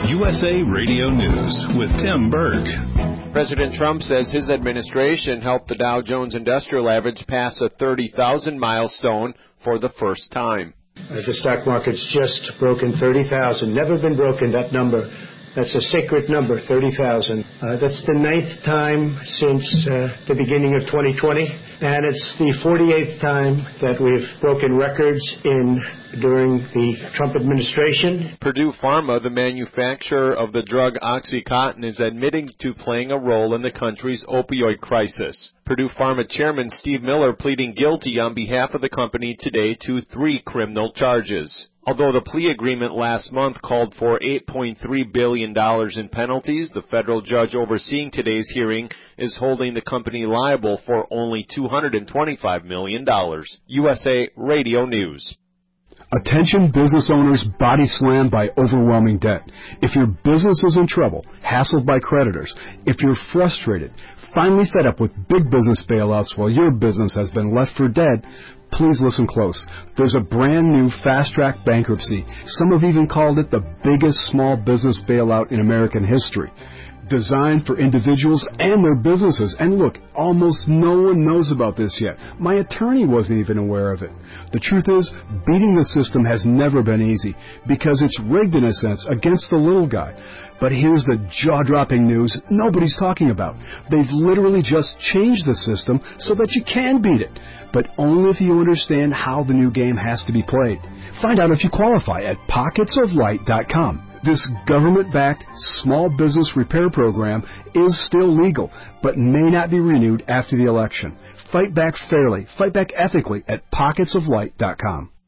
USA Radio News with Tim Berg. President Trump says his administration helped the Dow Jones Industrial Average pass a 30,000 milestone for the first time. The stock market's just broken 30,000. Never been broken, that number. That's a sacred number, 30,000. That's the 9th time since the beginning of 2020, and it's the 48th time that we've broken records during the Trump administration. Purdue Pharma, the manufacturer of the drug OxyContin, is admitting to playing a role in the country's opioid crisis. Purdue Pharma Chairman Steve Miller pleading guilty on behalf of the company today to 3 criminal charges. Although the plea agreement last month called for $8.3 billion in penalties, the federal judge overseeing today's hearing is holding the company liable for only $225 million. USA Radio News. Attention business owners body slammed by overwhelming debt. If your business is in trouble, hassled by creditors, if you're frustrated, finally fed up with big business bailouts while your business has been left for dead, please listen close. There's a brand new fast-track bankruptcy. Some have even called it the biggest small business bailout in American history. Designed for individuals and their businesses. And look, almost no one knows about this yet. My attorney wasn't even aware of it. The truth is, beating the system has never been easy because it's rigged in a sense against the little guy. But here's the jaw-dropping news nobody's talking about. They've literally just changed the system so that you can beat it, but only if you understand how the new game has to be played. Find out if you qualify at pocketsoflight.com. This government-backed small business repair program is still legal, but may not be renewed after the election. Fight back fairly, fight back ethically at pocketsoflight.com.